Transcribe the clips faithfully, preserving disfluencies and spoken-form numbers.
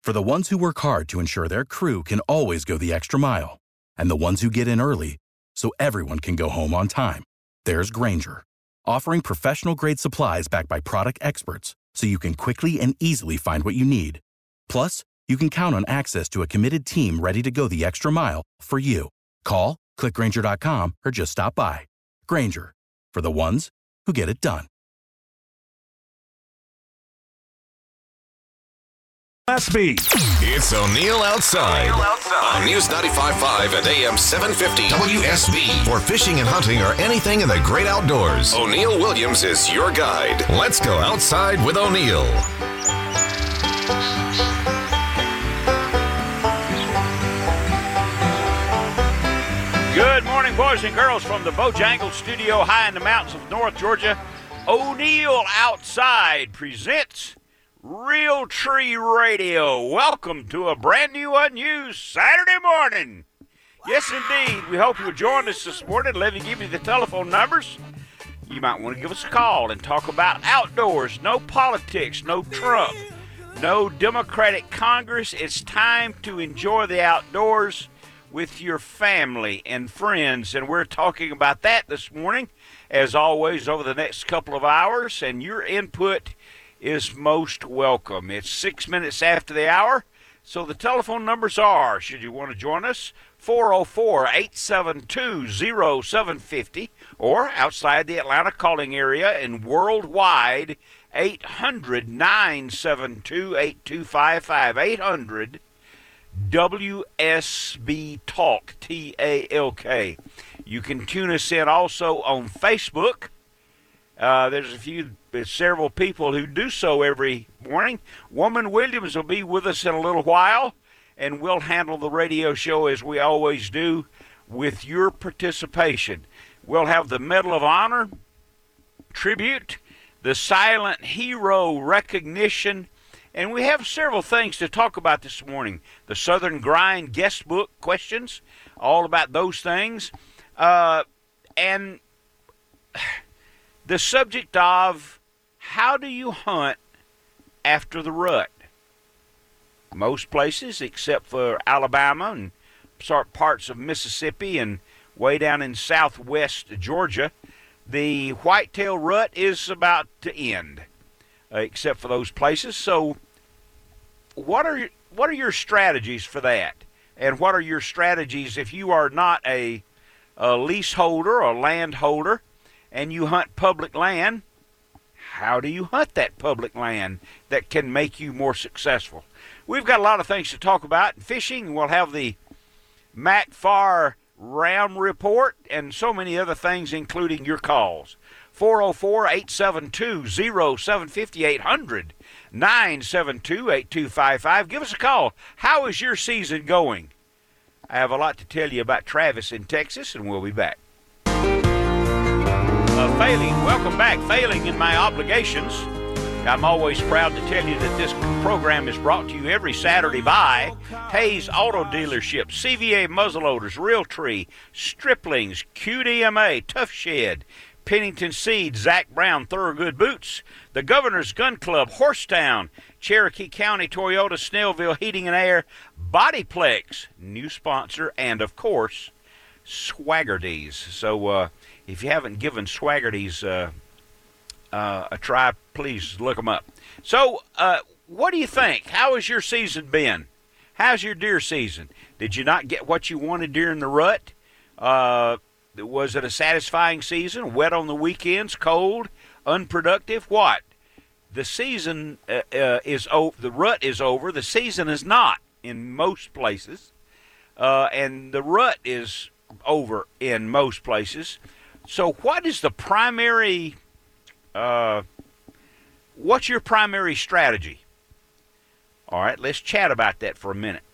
For the ones who work hard to ensure their crew can always go the extra mile, and the ones who get in early so everyone can go home on time, there's Grainger, offering professional-grade supplies backed by product experts so you can quickly and easily find what you need. Plus, you can count on access to a committed team ready to go the extra mile for you. Call, click Grainger dot com, or just stop by. Grainger, for the ones who get it done. S B. It's O'Neill Outside, O'Neill Outside on News ninety-five point five and A M seven fifty W S B. For fishing and hunting or anything in the great outdoors, O'Neill Williams is your guide. Let's go outside with O'Neill. Good morning, boys and girls, from the Bojangles studio high in the mountains of North Georgia. O'Neill Outside presents Real Tree Radio. Welcome to a brand new unused Saturday morning. Yes, indeed. We hope you'll join us this morning. Let me give you the telephone numbers. You might want to give us a call and talk about outdoors. No politics, no Trump, no Democratic Congress. It's time to enjoy the outdoors with your family and friends, and we're talking about that this morning, as always, over the next couple of hours, and your input is most welcome. It's six minutes after the hour, so the telephone numbers are, should you want to join us, four oh four, eight seven two, oh seven five oh, or outside the Atlanta calling area and worldwide, eight hundred, nine seven two, eight two five five, eight hundred W S B Talk, T A L K. You can tune us in also on Facebook. Uh, there's a few, there's several people who do so every morning. Woman Williams will be with us in a little while, and we'll handle the radio show as we always do with your participation. We'll have the Medal of Honor tribute, the Silent Hero recognition, and we have several things to talk about this morning. The Southern Grind guest book questions, all about those things, uh, and the subject of how do you hunt after the rut? Most places, except for Alabama and sort parts of Mississippi and way down in southwest Georgia, the whitetail rut is about to end, uh, except for those places. So what are what are your strategies for that? And what are your strategies if you are not a, a leaseholder or landholder and you hunt public land? How do you hunt that public land that can make you more successful? We've got a lot of things to talk about. Fishing, we'll have the Mac Farr Ram Report and so many other things, including your calls. four oh four, eight seven two, oh seven five oh, eight hundred, nine seven two, eight two five five. Give us a call. How is your season going? I have a lot to tell you about Travis in Texas, and we'll be back. Uh, failing, welcome back. Failing in my obligations, I'm always proud to tell you that this program is brought to you every Saturday by Hayes Auto Dealership, C V A Muzzleloaders, Realtree, Striplings, Q D M A, Tough Shed, Pennington Seed, Zach Brown, Thorogood Boots, the Governor's Gun Club, Horsetown, Cherokee County Toyota, Snellville Heating and Air, Bodyplex, new sponsor, and of course, Swaggerty's. So uh, if you haven't given Swaggerty's uh, uh, a try, please look them up. So uh, what do you think? How has your season been? How's your deer season? Did you not get what you wanted during the rut? Uh, was it a satisfying season? Wet on the weekends, cold, unproductive? What? The season uh, uh, is over. The rut is over. The season is not in most places, uh, and the rut is over in most places. So, what is the primary? Uh, what's your primary strategy? All right, let's chat about that for a minute.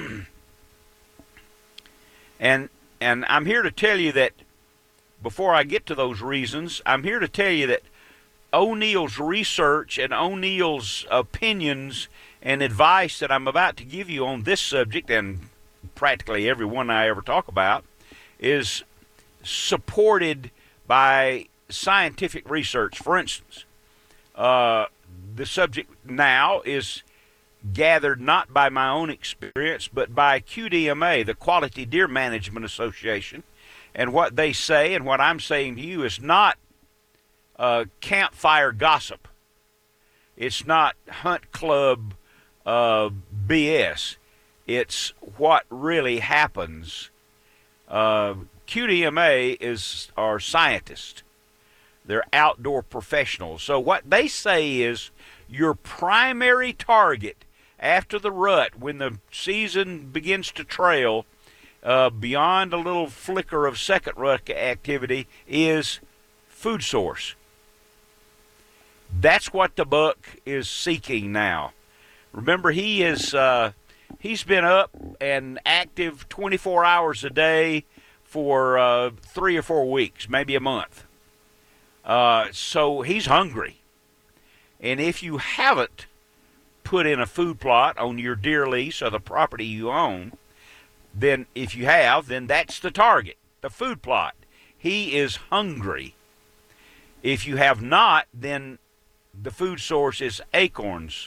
and and I'm here to tell you that before I get to those reasons, I'm here to tell you that O'Neill's research and O'Neill's opinions and advice that I'm about to give you on this subject, and practically every one I ever talk about, is supported by scientific research. For instance, uh, the subject now is gathered not by my own experience, but by Q D M A, the Quality Deer Management Association. And what they say and what I'm saying to you is not uh, campfire gossip. It's not hunt club uh, B S. It's what really happens. Uh, Q D M A is are scientists. They're outdoor professionals. So what they say is your primary target after the rut, when the season begins to trail, uh, beyond a little flicker of second rut activity, is food source. That's what the buck is seeking now. Remember, he is uh, he's been up and active twenty-four hours a day for uh, three or four weeks, maybe a month. Uh, so he's hungry. And if you haven't put in a food plot on your deer lease or the property you own, then if you have, then that's the target, the food plot. He is hungry. If you have not, then the food source is acorns,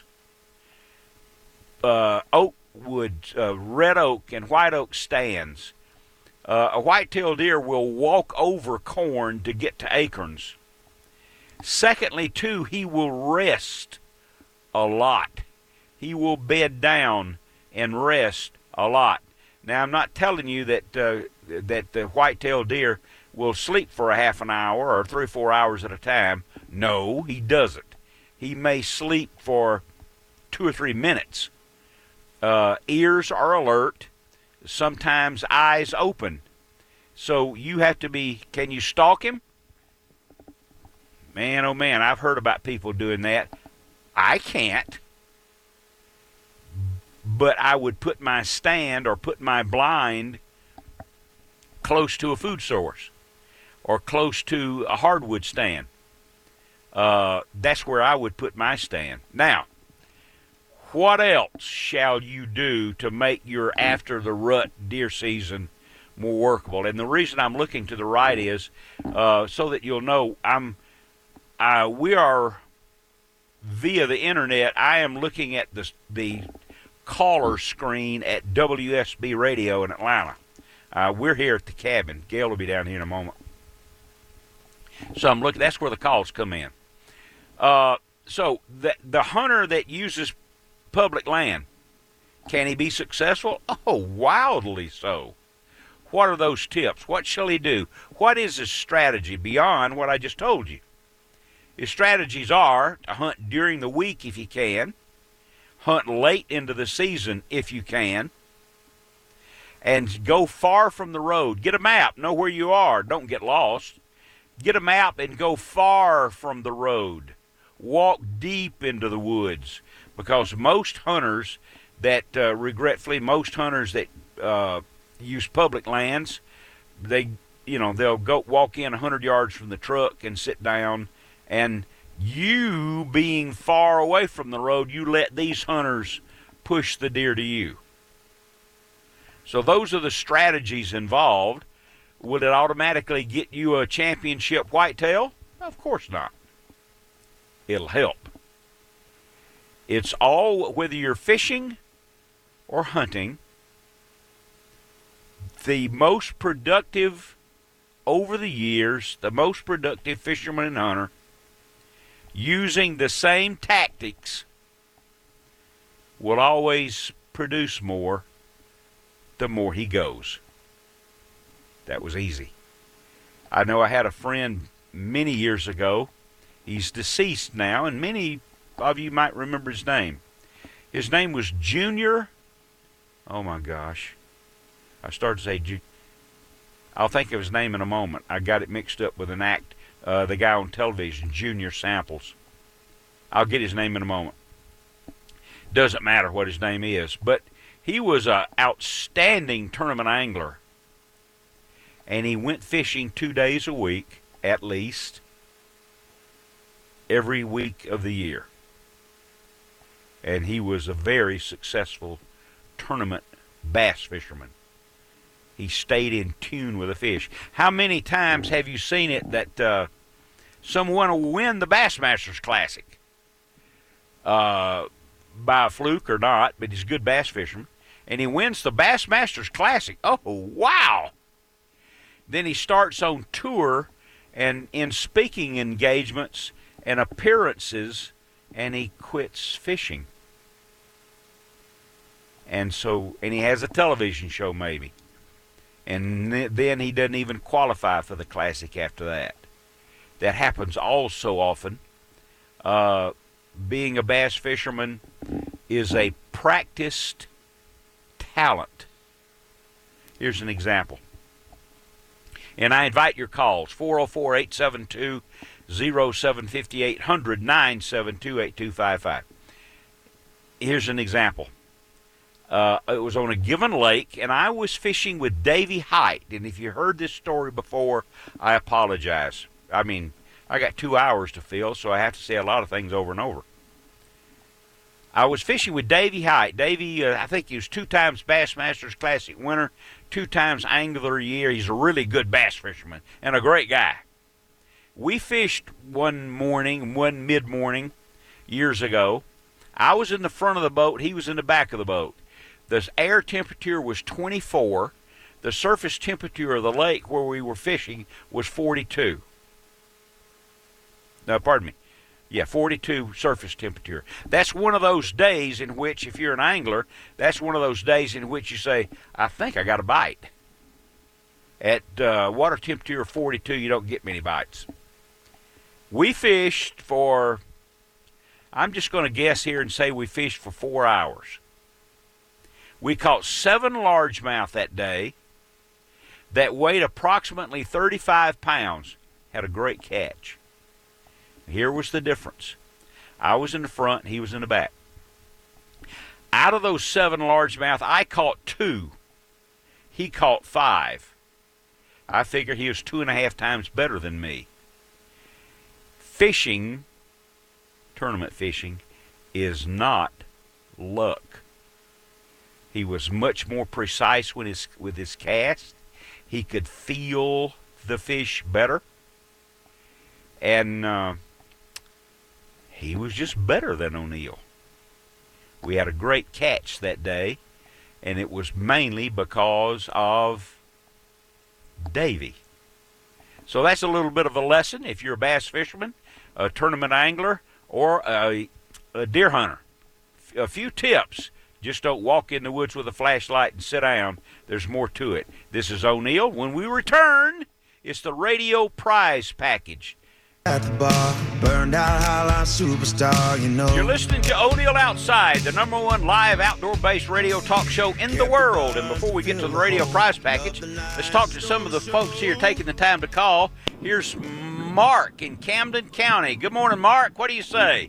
uh, oak wood, uh, red oak, and white oak stands. Uh, a white-tailed deer will walk over corn to get to acorns. Secondly, too, he will rest a lot. He will bed down and rest a lot. Now, I'm not telling you that uh, that the white-tailed deer will sleep for a half an hour or three or four hours at a time. No, he doesn't. He may sleep for two or three minutes. Uh, ears are alert, sometimes eyes open. So you have to be, can you stalk him? Man, oh man, I've heard about people doing that. I can't. But I would put my stand or put my blind close to a food source or close to a hardwood stand. Uh, that's where I would put my stand. Now, what else shall you do to make your after the rut deer season more workable? And the reason I'm looking to the right is uh, so that you'll know I'm. Uh, we are via the internet. I am looking at the the caller screen at W S B Radio in Atlanta. Uh, we're here at the cabin. Gail will be down here in a moment. So I'm looking. That's where the calls come in. Uh, so the the hunter that uses public land, can he be successful? Oh, wildly so. What are those tips? What shall he do? What is his strategy beyond what I just told you? His strategies are to hunt during the week if you can, hunt late into the season if you can, and go far from the road. Get a map, know where you are, don't get lost. Get a map and go far from the road. Walk deep into the woods, because most hunters that, uh, regretfully, most hunters that uh, use public lands, they, you know, they'll go walk in one hundred yards from the truck and sit down. And you being far away from the road, you let these hunters push the deer to you. So those are the strategies involved. Will it automatically get you a championship whitetail? Of course not. It'll help. It's all, whether you're fishing or hunting, the most productive over the years, the most productive fisherman and hunter, using the same tactics, will always produce more the more he goes. That was easy. I know I had a friend many years ago. He's deceased now, and many of you might remember his name. His name was Junior. Oh my gosh. I started to say, Ju- I'll think of his name in a moment. I got it mixed up with an act. Uh, the guy on television, Junior Samples. I'll get his name in a moment. Doesn't matter what his name is, but he was an outstanding tournament angler. And he went fishing two days a week, at least, every week of the year. And he was a very successful tournament bass fisherman. He stayed in tune with the fish. How many times have you seen it that uh, someone will win the Bassmasters Classic? Uh, by a fluke or not, but he's a good bass fisherman. And he wins the Bassmasters Classic. Oh, wow. Then he starts on tour and in speaking engagements and appearances, and he quits fishing. And so, and he has a television show maybe. And then he doesn't even qualify for the Classic after that. That happens all so often. Uh, being a bass fisherman is a practiced talent. Here's an example. And I invite your calls, four oh four, eight seven two, oh seven five eight hundred, nine seven two, eight two five five. Here's an example. Uh, it was on a given lake, and I was fishing with Davy Height. And if you heard this story before, I apologize. I mean, I got two hours to fill, so I have to say a lot of things over and over. I was fishing with Davy Height. Davy, uh, I think he was two times Bassmasters Classic winner, two times Angler of the Year. He's a really good bass fisherman and a great guy. We fished one morning, one mid-morning, years ago. I was in the front of the boat. He was in the back of the boat. The air temperature was twenty-four. The surface temperature of the lake where we were fishing was forty-two. No, pardon me. Yeah, forty-two surface temperature. That's one of those days in which, if you're an angler, that's one of those days in which you say, I think I got a bite. At uh, water temperature of forty-two, you don't get many bites. We fished for, I'm just going to guess here and say we fished for four hours. We caught seven largemouth that day that weighed approximately thirty-five pounds. Had a great catch. Here was the difference. I was in the front, he was in the back. Out of those seven largemouth, I caught two. He caught five. I figure he was two and a half times better than me. Fishing, tournament fishing, is not luck. He was much more precise with his, with his cast. He could feel the fish better. And uh, he was just better than O'Neill. We had a great catch that day, and it was mainly because of Davy. So that's a little bit of a lesson if you're a bass fisherman, a tournament angler, or a, a deer hunter. A few tips. Just don't walk in the woods with a flashlight and sit down. There's more to it. This is O'Neill. When we return, it's the radio prize package. At the bar, burned out highline superstar, you know. You're listening to O'Neill Outside, the number one live outdoor-based radio talk show in the world. And before we get to the radio prize package, let's talk to some of the folks here taking the time to call. Here's Mark in Camden County. Good morning, Mark. What do you say?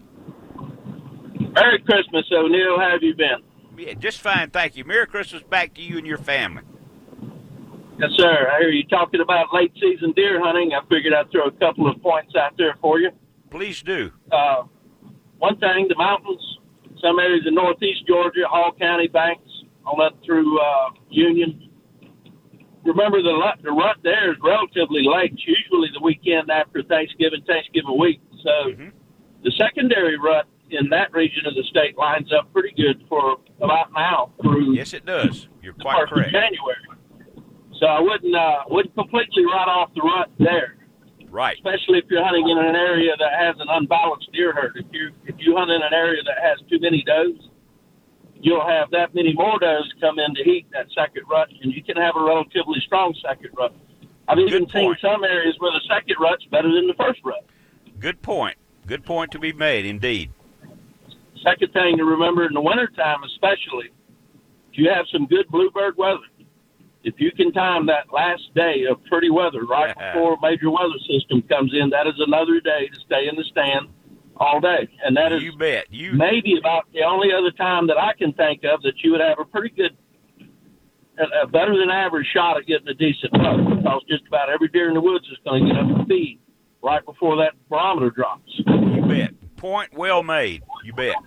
Merry Christmas, O'Neill. How have you been? Yeah, just fine, thank you. Merry Christmas back to you and your family. Yes, sir. I hear you talking about late season deer hunting. I figured I'd throw a couple of points out there for you. Please do. Uh, one thing, the mountains, some areas in northeast Georgia, Hall County, Banks, all up through uh, Union. Remember, the, the rut there is relatively late, usually the weekend after Thanksgiving, Thanksgiving week. So mm-hmm. the secondary rut in that region of the state lines up pretty good for about now through. Yes, it does. You're quite correct. January. So I wouldn't uh, wouldn't completely write off the rut there. Right. Especially if you're hunting in an area that has an unbalanced deer herd. If you if you hunt in an area that has too many does, you'll have that many more does come in to heat that second rut, and you can have a relatively strong second rut. I've Good even point. seen some areas where the second rut's better than the first rut. Good point. Good point to be made, indeed. Second thing to remember in the wintertime especially, if you have some good bluebird weather, if you can time that last day of pretty weather right before a major weather system comes in, that is another day to stay in the stand all day. And that is you bet. You maybe about the only other time that I can think of that you would have a pretty good, a, a better than average shot at getting a decent buck, because just about every deer in the woods is going to get up to feed right before that barometer drops. You bet. Point well made. You bet.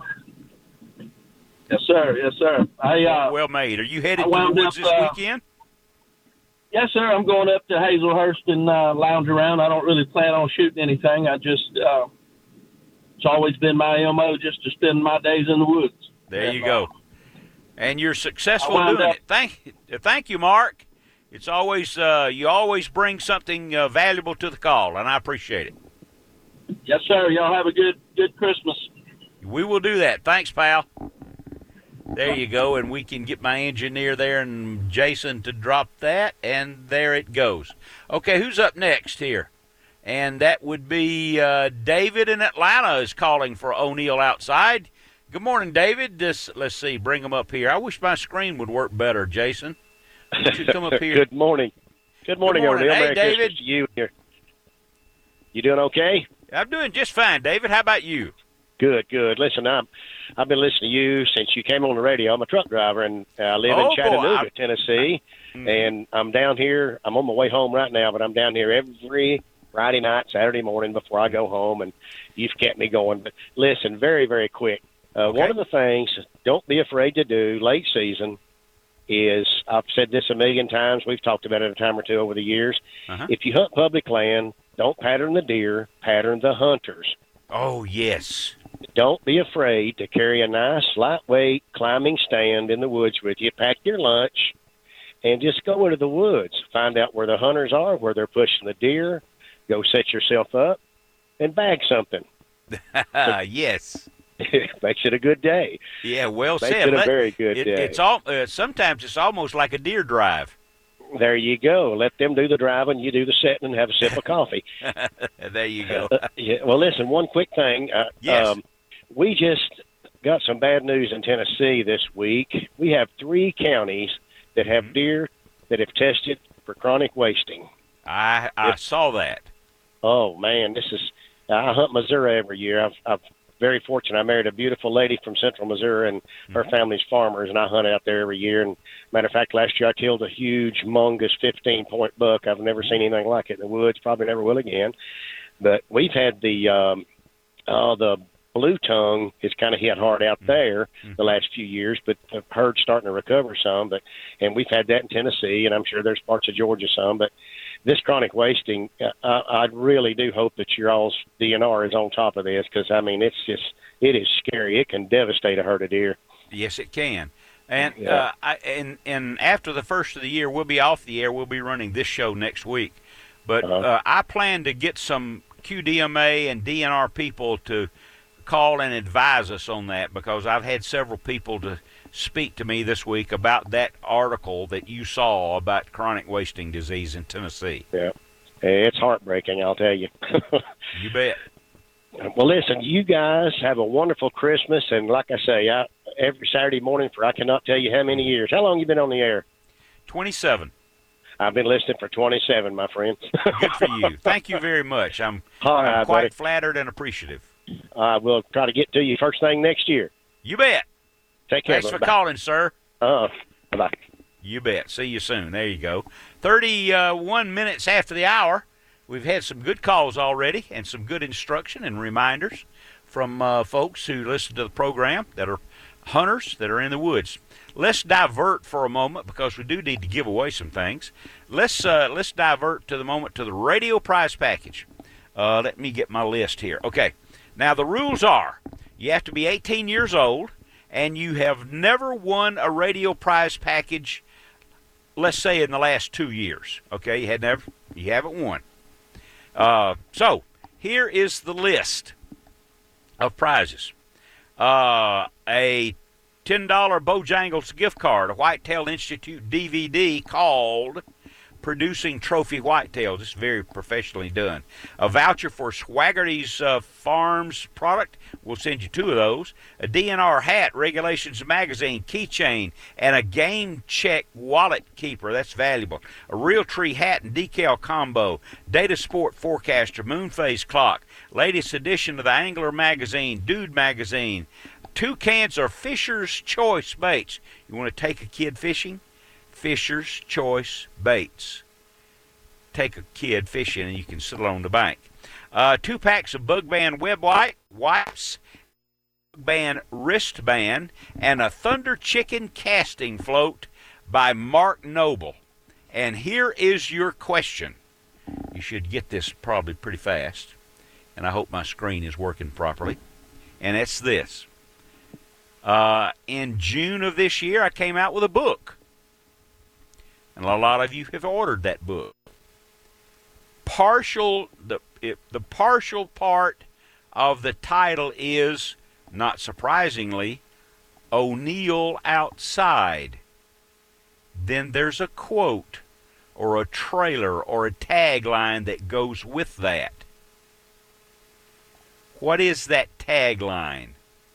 Yes, sir. Yes, sir. I, uh, well made. Are you headed I to the woods up, this uh, weekend? Yes, sir. I'm going up to Hazelhurst and uh, lounge around. I don't really plan on shooting anything. I just, uh, it's always been my M O just to spend my days in the woods. There And, you go. uh, And you're successful I wound doing up- it. Thank, thank you, Mark. It's always uh, you always bring something uh, valuable to the call, and I appreciate it. Yes, sir. Y'all have a good good Christmas. We will do that. Thanks, pal. There you go, and we can get my engineer there and Jason to drop that, and there it goes. Okay, who's up next here? And that would be uh, David in Atlanta is calling for O'Neill Outside. Good morning, David. This, let's see, bring him up here. I wish my screen would work better, Jason. Why don't you come up here? Good morning. Good morning, Good morning. O'Neill. Hey, Merry David. Christmas to you. You're, you doing okay? I'm doing just fine, David. How about you? Good, good. Listen, I'm, I've been listening to you since you came on the radio. I'm a truck driver, and uh, I live Oh, in boy, Chattanooga, I- Tennessee. Mhm. And I'm down here. I'm on my way home right now, but I'm down here every Friday night, Saturday morning before I go home, and you've kept me going. But listen, very, very quick. Uh, Okay. One of the things, don't be afraid to do late season is, I've said this a million times, we've talked about it a time or two over the years. Uh-huh. If you hunt public land, don't pattern the deer, pattern the hunters. Oh, yes. Don't be afraid to carry a nice, lightweight climbing stand in the woods with you. Pack your lunch and just go into the woods. Find out where the hunters are, where they're pushing the deer. Go set yourself up and bag something. Yes. Makes it a good day. Yeah, well Makes said. it a Let- very good it, day. It's all. Uh, sometimes it's almost like a deer drive. There you go. Let them do the driving. You do the setting and have a sip of coffee. There you go. Yeah. Well, listen, one quick thing. Uh, Yes. Um, we just got some bad news in Tennessee this week. We have three counties that have Mm-hmm. deer that have tested for chronic wasting. I I Yep. saw that. Oh, man, this is – I hunt Missouri every year. I've, I'm very fortunate. I married a beautiful lady from central Missouri, and her family's farmers, and I hunt out there every year. And matter of fact, last year I killed a huge, humongous fifteen-point buck. I've never seen anything like it in the woods, probably never will again. But we've had the um, uh, the blue tongue is kind of hit hard out there the last few years, but the herd's starting to recover some. But and we've had that in Tennessee, and I'm sure there's parts of Georgia some. But this chronic wasting, uh, I, I really do hope that your all's D N R is on top of this, because I mean it's just it is scary. It can devastate a herd of deer. Yes, it can. And Yeah. uh, I, and and after the first of the year, we'll be off the air. We'll be running this show next week. But Uh-huh. uh, I plan to get some Q D M A and D N R people to call and advise us on that, because I've had several people to speak to me this week about that article that you saw about chronic wasting disease in Tennessee. Yeah, it's heartbreaking, I'll tell you. You bet. Well, listen, you guys have a wonderful Christmas, and like I say, I, every Saturday morning for I cannot tell you how many years. How long you been on the air? twenty-seven. I've been listening for twenty-seven, my friend. Good for you. Thank you very much. I'm, All I'm right, quite buddy. flattered and appreciative. I will try to get to you first thing next year. You bet. Take care. Thanks for Bye. calling, sir. Uh, bye-bye. You bet. See you soon. There you go. thirty-one minutes after the hour. We've had some good calls already and some good instruction and reminders from uh, folks who listen to the program that are hunters that are in the woods. Let's divert for a moment, because we do need to give away some things. Let's uh, let's divert to the moment to the radio prize package. Uh, let me get my list here. Okay. Now, the rules are you have to be eighteen years old, and you have never won a radio prize package, let's say in the last two years. Okay, you had never, you haven't won. Uh, so here is the list of prizes: uh, a ten dollar Bojangles gift card, a Whitetail Institute D V D called Producing Trophy Whitetails. This is very professionally done. A voucher for Swaggerty's uh, Farms product. We'll send you two of those. A D N R hat, Regulations Magazine, keychain, and a Game Check wallet keeper. That's valuable. A Realtree hat and decal combo. Data Sport Forecaster, Moonphase clock. Latest edition of the Angler Magazine, Dude Magazine. Two cans of Fisher's Choice baits. You want to take a kid fishing? Fisher's Choice baits. Take a kid fishing and you can sit on the bank. Uh, two packs of Bug Band web wipe, wipes, Bug Band wristband, and a Thunder Chicken casting float by Mark Noble. And here is your question. You should get this probably pretty fast, and I hope my screen is working properly. And it's this. Uh, in June of this year, I came out with a book. And a lot of you have ordered that book. Partial, the, it, the partial part of the title is, not surprisingly, O'Neill Outside. Then there's a quote or a trailer or a tagline that goes with that. What is that tagline?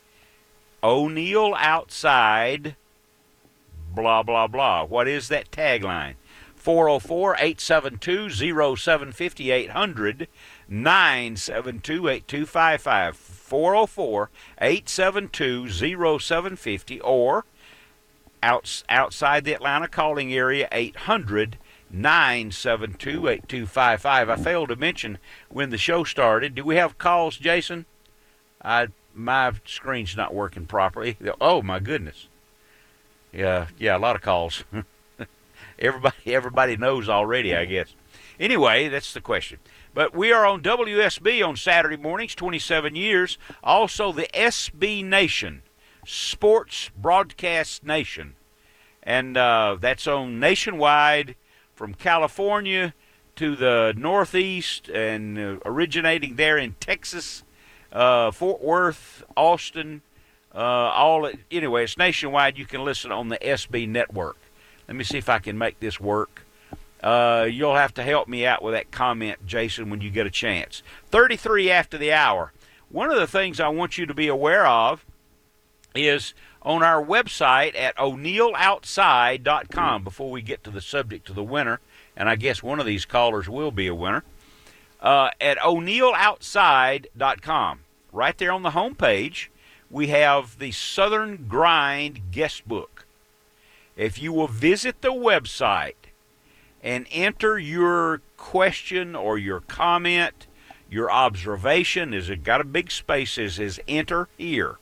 O'Neill Outside, blah, blah, blah. What is that tagline? four oh four, eight seven two, oh seven five oh, eight hundred, nine seven two, eight two five five. four oh four, eight seven two, oh seven five oh, or outs, outside the Atlanta calling area, eight hundred, nine seven two, eight two five five. I failed to mention when the show started. Do we have calls, Jason? I, my screen's not working properly. Oh, my goodness. Yeah, yeah, a lot of calls. everybody, everybody knows already, I guess. Anyway, that's the question. But we are on W S B on Saturday mornings, twenty-seven years. Also, the S B Nation, Sports Broadcast Nation. And uh, that's on nationwide from California to the Northeast and uh, originating there in Texas, uh, Fort Worth, Austin, uh, all. Anyway, it's nationwide. You can listen on the S B network. Let me see if I can make this work. Uh, you'll have to help me out with that comment, Jason, when you get a chance. thirty-three after the hour. One of the things I want you to be aware of is on our website at O'Neill Outside dot com, before we get to the subject of the winner, and I guess one of these callers will be a winner, uh, at O'Neill Outside dot com. Right there on the home page, we have the Southern Grind guest book. If you will visit the website and enter your question or your comment, your observation, is it got a big space, is, is enter here.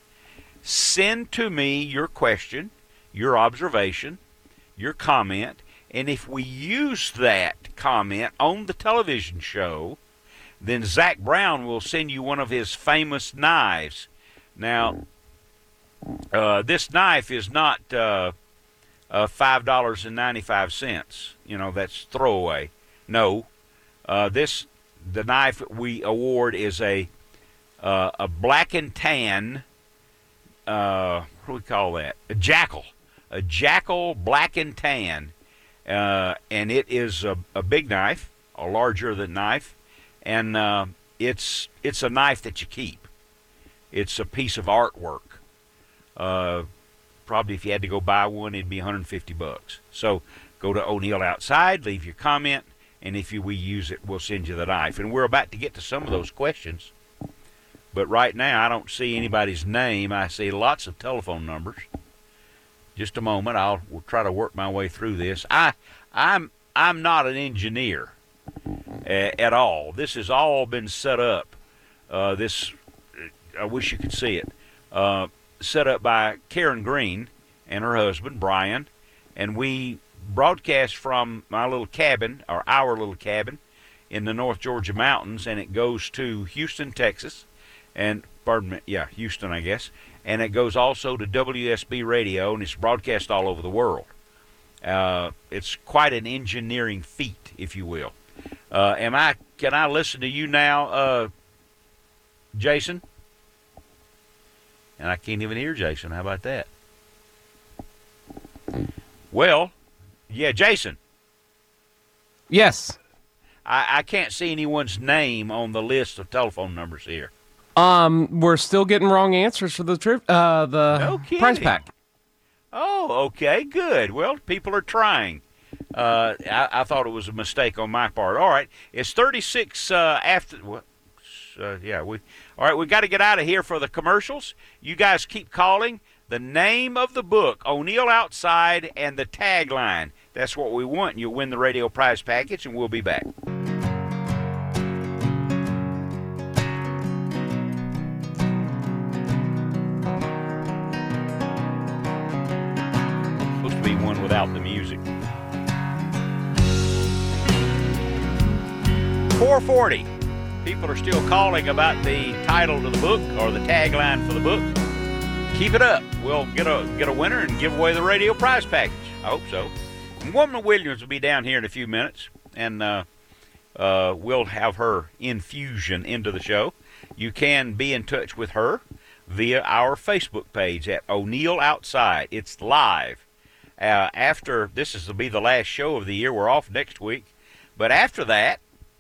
Send to me your question, your observation, your comment, and if we use that comment on the television show, then Zach Brown will send you one of his famous knives. Now, uh, this knife is not uh, uh, five dollars and ninety-five cents. You know, that's throwaway. No, uh, this the knife we award is a uh, a black and tan. Uh, what do we call that? A jackal. A jackal black and tan. Uh, and it is a, a big knife, a larger than knife, and uh, it's it's a knife that you keep. It's a piece of artwork. Uh, probably if you had to go buy one, it'd be one hundred fifty bucks. So go to O'Neill Outside, leave your comment, and if you, we use it, we'll send you the knife. And we're about to get to some of those questions. But right now, I don't see anybody's name. I see lots of telephone numbers. Just a moment. I'll we'll try to work my way through this. I, I'm I'm not an engineer uh, at all. This has all been set up. Uh, this I wish you could see it. Uh, set up by Karen Green and her husband Brian, and we broadcast from my little cabin, or our little cabin, in the North Georgia mountains, and it goes to Houston, Texas. And, pardon me, yeah, Houston, I guess. And it goes also to W S B Radio, and it's broadcast all over the world. Uh, it's quite an engineering feat, if you will. Uh, am I? Can I listen to you now, uh, Jason? And I can't even hear Jason. How about that? Well, yeah, Jason. Yes. I, I can't see anyone's name on the list of telephone numbers here. Um, we're still getting wrong answers for the trip. Uh, the No prize kidding. pack. Oh, okay, good. Well, people are trying. Uh, I, I thought it was a mistake on my part. All right, it's thirty-six uh, after. Well, uh, yeah, we. All right, we got to get out of here for the commercials. You guys keep calling. The name of the book, O'Neill Outside, and the tagline. That's what we want. You'll win the radio prize package, and we'll be back. Be one without the music. four forty. People are still calling about the title to the book or the tagline for the book. Keep it up. We'll get a get a winner and give away the radio prize package. I hope so. And Woman Williams will be down here in a few minutes, and uh, uh, we'll have her infusion into the show. You can be in touch with her via our Facebook page at O'Neill Outside. It's live. Uh, after this is to be the last show of the year. We're off next week, but after that,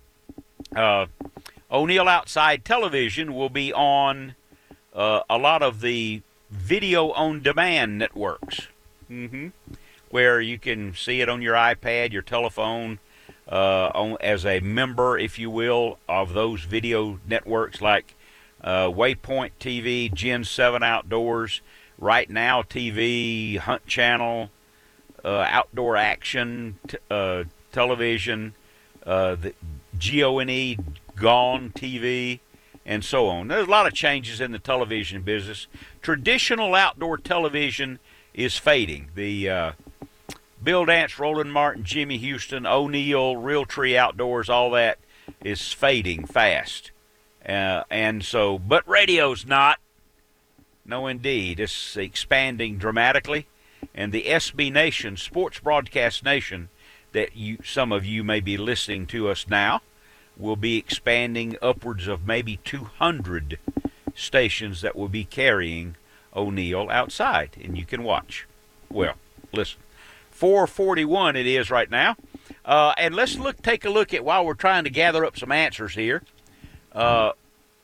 uh, O'Neill Outside Television will be on uh, a lot of the video-on-demand networks, mm-hmm. where you can see it on your iPad, your telephone, uh, on, as a member, if you will, of those video networks like uh, Waypoint T V, Gen seven Outdoors, Right Now T V, Hunt Channel, uh, Outdoor Action t- uh, Television, uh, the G O N E, Gone T V, and so on. There's a lot of changes in the television business. Traditional outdoor television is fading. The uh, Bill Dance, Roland Martin, Jimmy Houston, O'Neill, Realtree Outdoors, all that is fading fast. Uh, and so, but radio's not. No, indeed. It's expanding dramatically. And the S B Nation, Sports Broadcast Nation, that you, some of you may be listening to us now, will be expanding upwards of maybe two hundred stations that will be carrying O'Neill Outside, and you can watch. Well, listen, four forty-one it is right now, uh, and let's look. Take a look at, while we're trying to gather up some answers here, uh,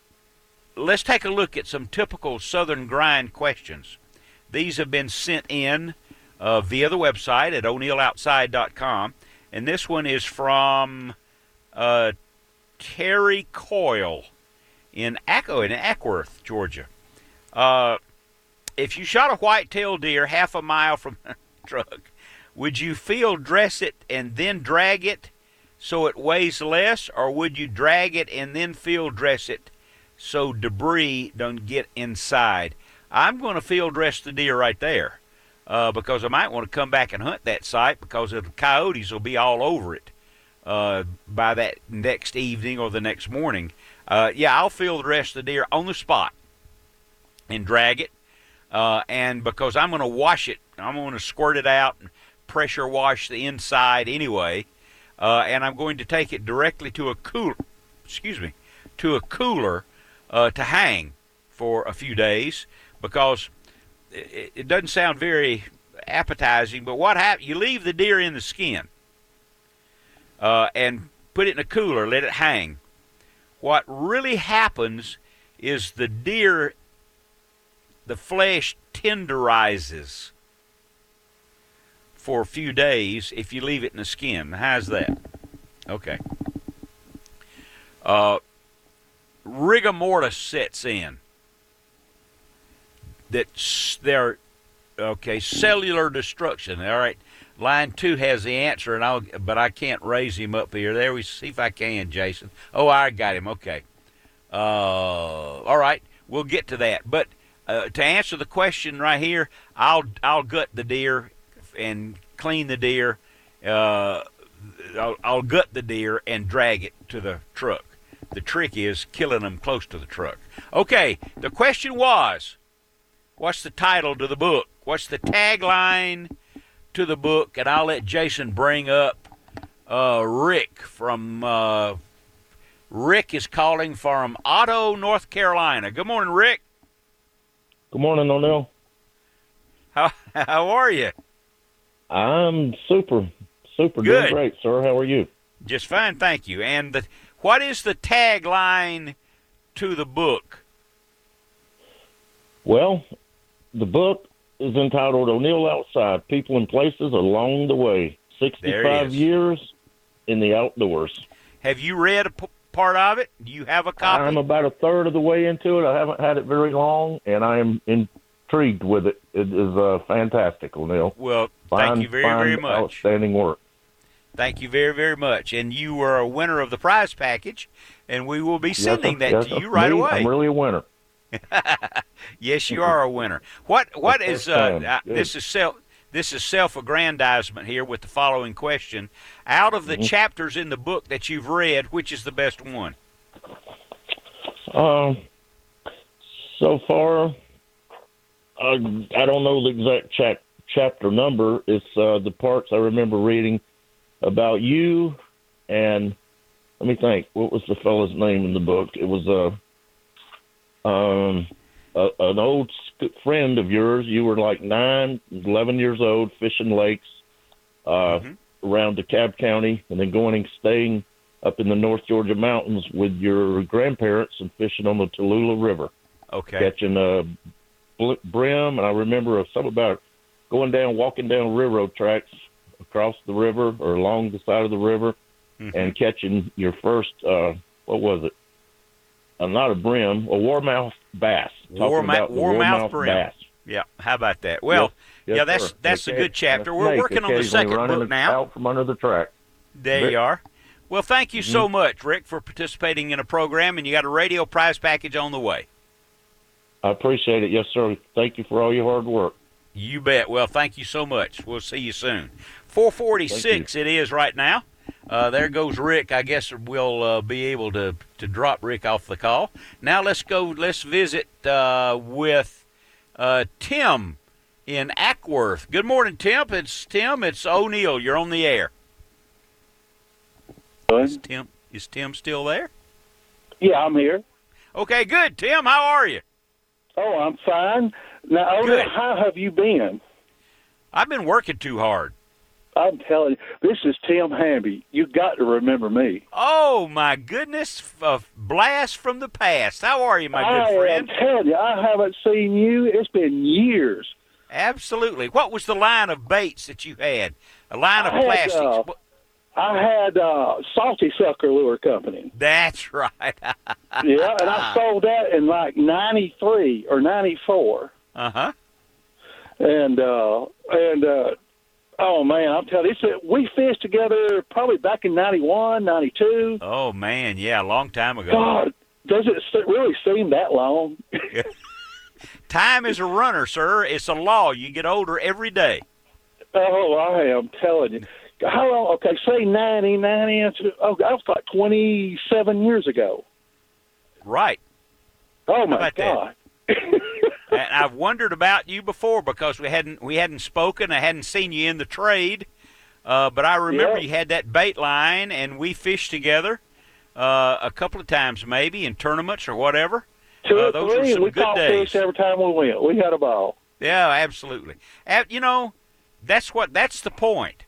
let's take a look at some typical Southern Grind questions. These have been sent in uh, via the website at O'Neill Outside dot com, and this one is from uh, Terry Coyle in Acco in Ackworth, Georgia. Uh, if you shot a white-tailed deer half a mile from the truck, would you field dress it and then drag it so it weighs less, or would you drag it and then field dress it so debris don't get inside? I'm going to field dress the deer right there uh, because I might want to come back and hunt that site because the coyotes will be all over it uh, by that next evening or the next morning. Uh, yeah, I'll field dress the deer on the spot and drag it, uh, and because I'm going to wash it, I'm going to squirt it out and pressure wash the inside anyway, uh, and I'm going to take it directly to a cooler, excuse me, to a cooler uh, to hang for a few days, because it, it doesn't sound very appetizing, but what happens, you leave the deer in the skin uh, and put it in a cooler, let it hang. What really happens is the deer, the flesh tenderizes for a few days if you leave it in the skin. How's that? Okay. Uh, rigor mortis sets in. That's their, okay, cellular destruction. All right. Line two has the answer, and I'll, but I can't raise him up here. There we see if I can, Jason. Oh, I got him. Okay. Uh, all right. We'll get to that. But uh, to answer the question right here, I'll I'll gut the deer and clean the deer. Uh, I'll, I'll gut the deer and drag it to the truck. The trick is killing them close to the truck. Okay. The question was, what's the title to the book? What's the tagline to the book? And I'll let Jason bring up uh, Rick from uh, Rick is calling from Otto, North Carolina. Good morning, Rick. Good morning, O'Neill. How how are you? I'm super, super Good. Doing great, sir. How are you? Just fine, thank you. And the, what is the tagline to the book? Well, the book is entitled O'Neill Outside, People and Places Along the Way. sixty-five years in the outdoors. Have you read a p- part of it? Do you have a copy? I'm about a third of the way into it. I haven't had it very long, and I am intrigued with it. It is uh, fantastic, O'Neill. Well, fine, thank you very, fine, very much. Outstanding work. Thank you very, very much. And you were a winner of the prize package, and we will be sending yes, that yes, to you right me, away. I'm really a winner. Yes, you are a winner. What what That's is uh, uh, Good. this is self this is self-aggrandizement here with the following question. Out of the mm-hmm. chapters in the book that you've read, which is the best one? Um, so far, I, I don't know the exact chap, chapter number. It's uh, the parts I remember reading about you and, let me think, what was the fellow's name in the book? It was uh, um, a, an old friend of yours. You were like nine, eleven years old, fishing lakes uh, mm-hmm. around DeKalb County, and then going and staying up in the North Georgia mountains with your grandparents and fishing on the Tallulah River. Okay. Catching a bl- brim, and I remember something about going down, walking down railroad tracks across the river or along the side of the river, mm-hmm. and catching your first, uh, what was it? Uh, not a brim, a warmouth bass. Warmouth, warmouth brim. Bass. Yeah, how about that? Well, yes, yes, yeah, that's sir. that's a, a good chapter. A We're working on the second book now. Out from under the track. There Rick. you are. Well, thank you mm-hmm. so much, Rick, for participating in a program, and you got a radio prize package on the way. I appreciate it. Yes, sir. Thank you for all your hard work. You bet. Well, thank you so much. We'll see you soon. four forty-six it is right now. Uh, there goes Rick. I guess we'll uh, be able to, to drop Rick off the call. Now let's go. Let's visit uh, with uh, Tim in Ackworth. Good morning, Tim. It's Tim. It's O'Neill. You're on the air. Is Tim, is Tim still there? Yeah, I'm here. Okay, good. Tim, how are you? Oh, I'm fine. Now, O'Neill, how have you been? I've been working too hard. I'm telling you, this is Tim Hamby. You got to remember me. Oh, my goodness. A blast from the past. How are you, my I good friend? I'm telling you, I haven't seen you. It's been years. Absolutely. What was the line of baits that you had? A line of I had, plastics? Uh, I had uh, Salty Sucker Lure Company. That's right. Yeah, and I sold that in like ninety-three or ninety-four. Uh-huh. And, uh, and, uh, oh, man, I'm telling you, we fished together probably back in ninety-one, ninety-two. Oh, man, yeah, a long time ago. God, does it really seem that long? Time is a runner, sir. It's a law. You get older every day. Oh, I am telling you. How long? Okay, say ninety, ninety. Oh, that was like twenty-seven years ago. Right. Oh, my God. And I've wondered about you before because we hadn't we hadn't spoken. I hadn't seen you in the trade, uh, but I remember yep. you had that bait line, and we fished together uh, a couple of times, maybe in tournaments or whatever. Two uh, or those three, were some and we good caught days. fish every time we went. We had a ball. Yeah, absolutely. You know, that's what that's the point.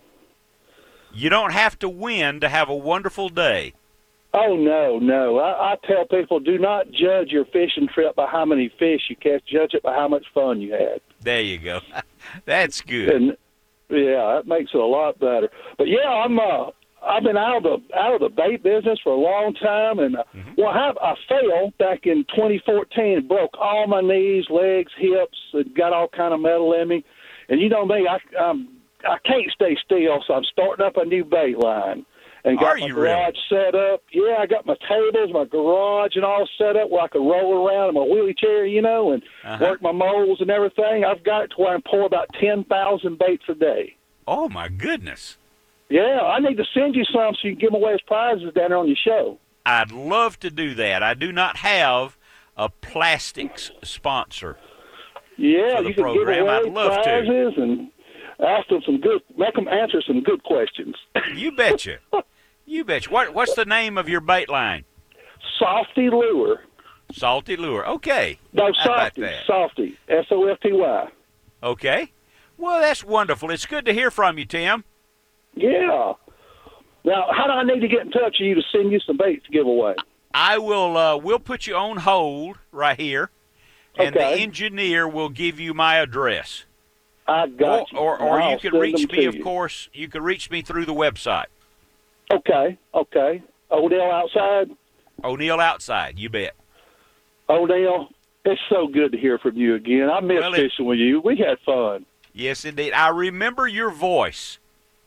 You don't have to win to have a wonderful day. Oh, no, no. I, I tell people, do not judge your fishing trip by how many fish you catch. Judge it by how much fun you had. There you go. That's good. And, yeah, that makes it a lot better. But, yeah, I'm, uh, I've been out of the out of the bait business for a long time. And, uh, mm-hmm. well, I, I fell back in twenty fourteen and broke all my knees, legs, hips, and got all kind of metal in me. And you know me, I, I'm, I can't stay still, so I'm starting up a new bait line. And got Are my you garage really? set up. Yeah, I got my tables, my garage, and all set up where I can roll around in my wheelie chair, you know, and uh-huh. work my moles and everything. I've got it to where I pour about ten thousand baits a day. Oh, my goodness. Yeah, I need to send you some so you can give them away as prizes down there on your show. I'd love to do that. I do not have a plastics sponsor. Yeah, for the you can program. give away I'd love prizes to. and ask them some good, make them answer some good questions. You betcha. You betcha. What, what's the name of your bait line? Salty Lure. Salty Lure. Okay. No, How about Softy. that? Softy. S O F T Y. Okay. Well, that's wonderful. It's good to hear from you, Tim. Yeah. Now, how do I need to get in touch with you to send you some baits to give away? I will. Uh, we'll put you on hold right here, and Okay. the engineer will give you my address. I got you. Or, or, or I'll you can send reach them me, to of you. course. You can reach me through the website. Okay, okay. Odell outside? O'Neill Outside, you bet. Odell, it's so good to hear from you again. I miss Well, it- fishing with you. We had fun. Yes, indeed. I remember your voice.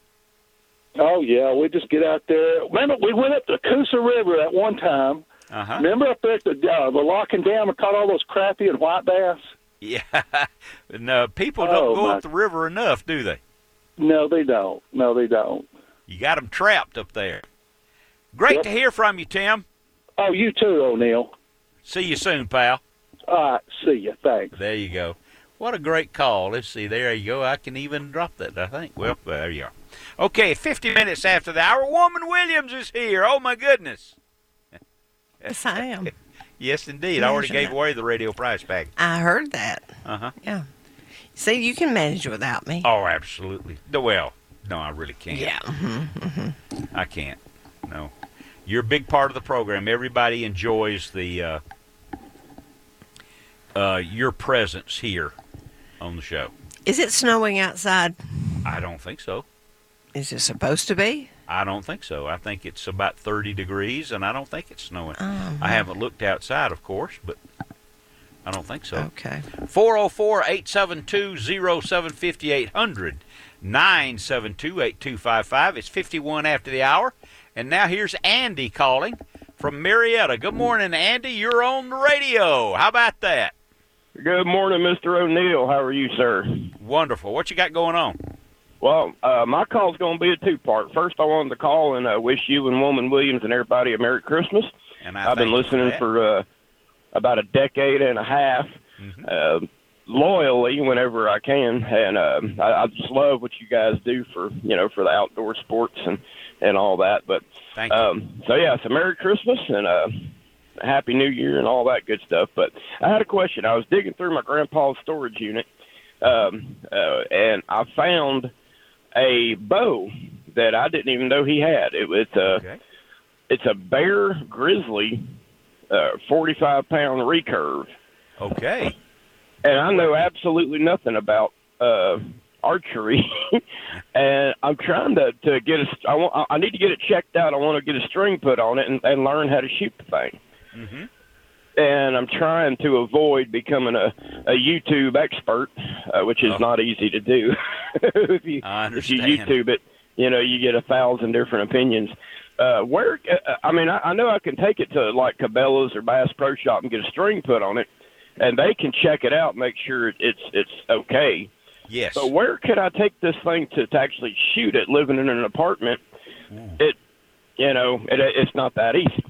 Oh, yeah, we just get out there. Remember, we went up the Coosa River at one time. Uh-huh. Remember up there at the, uh, the lock and dam and caught all those crappie and white bass? Yeah. No, people don't Oh, go my- up the river enough, do they? No, they don't. No, they don't. You got them trapped up there. Great Yep. to hear from you, Tim. Oh, you too, O'Neill. See you soon, pal. All right, see you. Thanks. There you go. What a great call. Let's see. There you go. I can even drop that, I think. Well, there you are. Okay, fifty minutes after the hour, Woman Williams is here. Oh, my goodness. Yes, I am. Yes, indeed. I already gave away the radio prize pack. I heard that. Uh-huh. Yeah. See, you can manage without me. Oh, absolutely. Well, no, I really can't. Yeah. Mm-hmm. Mm-hmm. I can't. No. You're a big part of the program. Everybody enjoys the uh, uh, your presence here on the show. Is it snowing outside? I don't think so. Is it supposed to be? I don't think so. I think it's about thirty degrees, and I don't think it's snowing. Oh, I haven't looked outside, of course, but I don't think so. Okay. four oh four, eight seven two, oh seven five eight hundred, nine seven two, eight two five five. It's fifty-one after the hour. And now here's Andy calling from Marietta. Good morning, Andy. You're on the radio. How about that? Good morning, Mister O'Neill. How are you, sir? Wonderful. What you got going on? Well, uh, my call's going to be a two-part. First, I wanted to call and uh, wish you and Woman Williams and everybody a Merry Christmas. And I I've been listening for, for uh, about a decade and a half, mm-hmm. uh, loyally whenever I can, and uh, I, I just love what you guys do for you know for the outdoor sports and, and all that. But Thank you. Um, so yeah, so Merry Christmas and uh, Happy New Year and all that good stuff. But I had a question. I was digging through my grandpa's storage unit, um, uh, and I found a bow that I didn't even know he had. It was a, okay. It's a Bear Grizzly uh, forty-five pound recurve. Okay. And I know absolutely nothing about uh, archery, and I'm trying to, to get a. I want. I need to get it checked out. I want to get a string put on it and, and learn how to shoot the thing. Mm-hmm. And I'm trying to avoid becoming a, a YouTube expert, uh, which is oh. not easy to do. if you I if you understand. YouTube it, you know you get a thousand different opinions. Uh, where uh, I mean, I, I know I can take it to like Cabela's or Bass Pro Shop and get a string put on it, and they can check it out, and make sure it's it's okay. Yes. But where could I take this thing to, to actually shoot it? Living in an apartment, mm. it you know it, it's not that easy.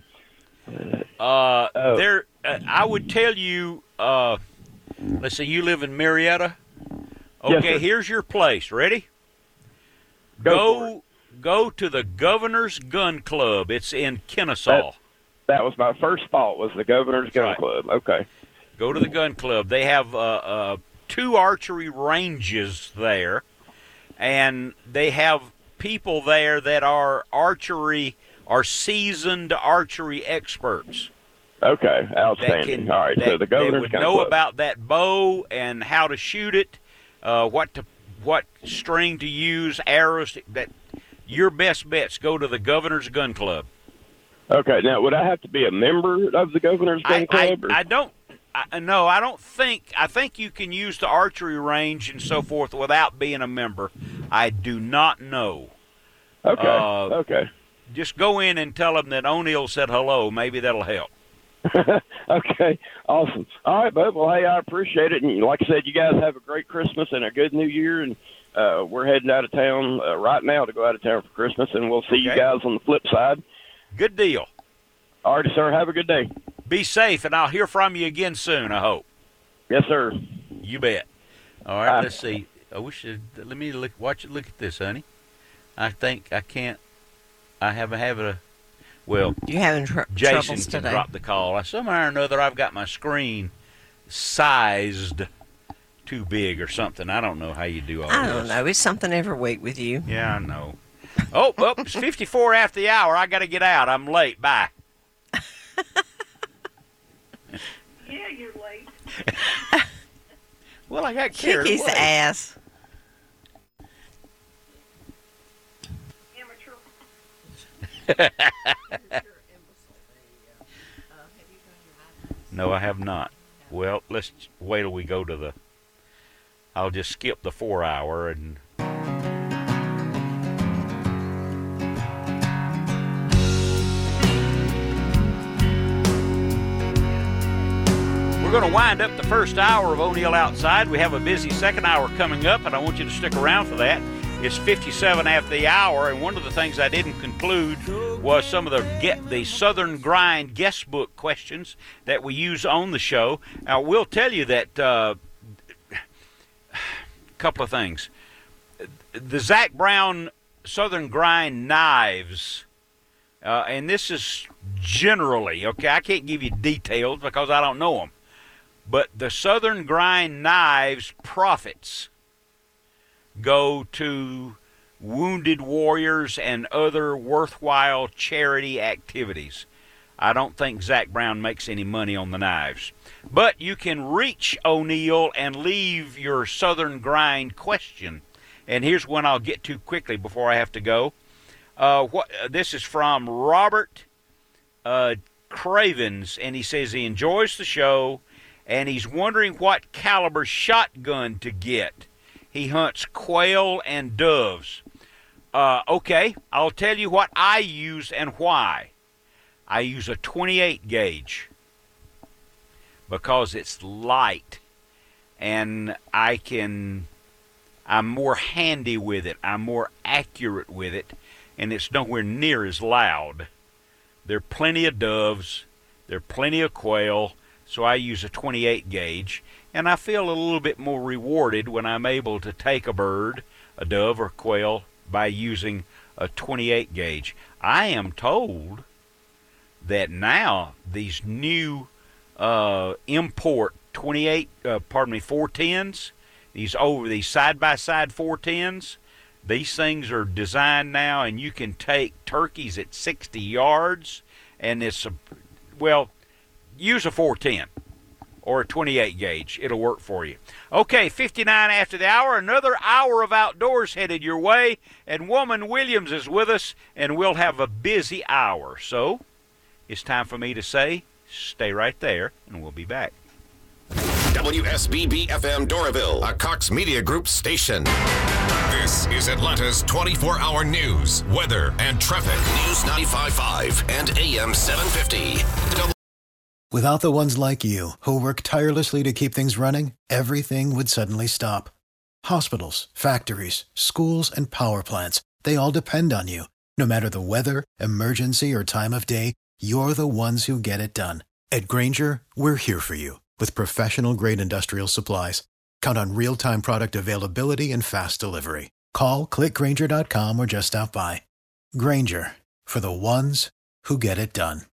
Uh, oh. there, uh, I would tell you. Uh, let's see, you live in Marietta. Okay, yes, here's your place. Ready? Go go, go to the Governor's Gun Club. It's in Kennesaw. That, that was my first thought. Was the Governor's That's Gun right. Club? Okay. Go to the gun club. They have uh, uh, two archery ranges there, and they have people there that are archery, are seasoned archery experts. Okay, outstanding. Can, All right, that, so the Governor's they would Gun know Club. about that bow and how to shoot it, uh, what to, what string to use, arrows. To, that your best bets. Go to the Governor's Gun Club. Okay, now would I have to be a member of the Governor's Gun I, Club? I, or? I don't. I, no, I don't think. I think you can use the archery range and so forth without being a member. I do not know. Okay. Uh, okay. Just go in and tell them that O'Neill said hello. Maybe that'll help. Okay. Awesome. All right, bud. Well, hey, I appreciate it. And like I said, you guys have a great Christmas and a good New Year. And uh, we're heading out of town uh, right now to go out of town for Christmas. And we'll see Okay. you guys on the flip side. Good deal. All right, sir. Have a good day. Be safe, and I'll hear from you again soon, I hope. Yes, sir. You bet. All right, Bye. let's see. I wish it, let me look, watch it. Look at this, honey. I think I can't. I have a habit of. Well, you having tr- Jason troubles can today? drop the call. I somehow or another I've got my screen sized too big or something. I don't know how you do all I this. don't know. It's something every week with you. Yeah, I know. Oh, well, it's fifty-four after the hour. I got to get out. I'm late. Bye. Yeah, you're late. Well, I got carried Kick his away. ass. Amateur. No, I have not. Well, let's wait till we go to the. I'll just skip the four hour and. We're going to wind up the first hour of O'Neill Outside. We have a busy second hour coming up, and I want you to stick around for that. It's fifty-seven after the hour, and one of the things I didn't conclude was some of the get the Southern Grind guest book questions that we use on the show. Now, we'll tell you that uh, couple of things. The Zach Brown Southern Grind knives, uh, and this is generally, okay, I can't give you details because I don't know them, but the Southern Grind knives profits go to wounded warriors and other worthwhile charity activities. I don't think Zach Brown makes any money on the knives. But you can reach O'Neill and leave your Southern Grind question. And here's one I'll get to quickly before I have to go. Uh, what, uh, this is from Robert uh, Cravens, and he says he enjoys the show, and he's wondering what caliber shotgun to get. He hunts quail and doves. Uh, okay, I'll tell you what I use and why. I use a twenty-eight gauge because it's light, and I can, I'm more handy with it. I'm more accurate with it, and it's nowhere near as loud. There are plenty of doves. There are plenty of quail, so I use a twenty-eight gauge, and I feel a little bit more rewarded when I'm able to take a bird, a dove or quail, by using a twenty-eight gauge. I am told that now these new uh, import twenty-eight, uh, pardon me, four tens, these over these side-by-side four tens, these things are designed now, and you can take turkeys at sixty yards, and it's a, well, use a four ten or a twenty-eight gauge. It'll work for you. Okay, fifty-nine after the hour. Another hour of outdoors headed your way, and Woman Williams is with us, and we'll have a busy hour. So it's time for me to say, stay right there, and we'll be back. W S B B F M Doraville, a Cox Media Group station. This is Atlanta's twenty-four hour news, weather, and traffic. News ninety-five point five and A M seven fifty. Without the ones like you, who work tirelessly to keep things running, everything would suddenly stop. Hospitals, factories, schools, and power plants, they all depend on you. No matter the weather, emergency, or time of day, you're the ones who get it done. At Grainger, we're here for you with professional-grade industrial supplies. Count on real-time product availability and fast delivery. Call, click Grainger dot com, or just stop by. Grainger, for the ones who get it done.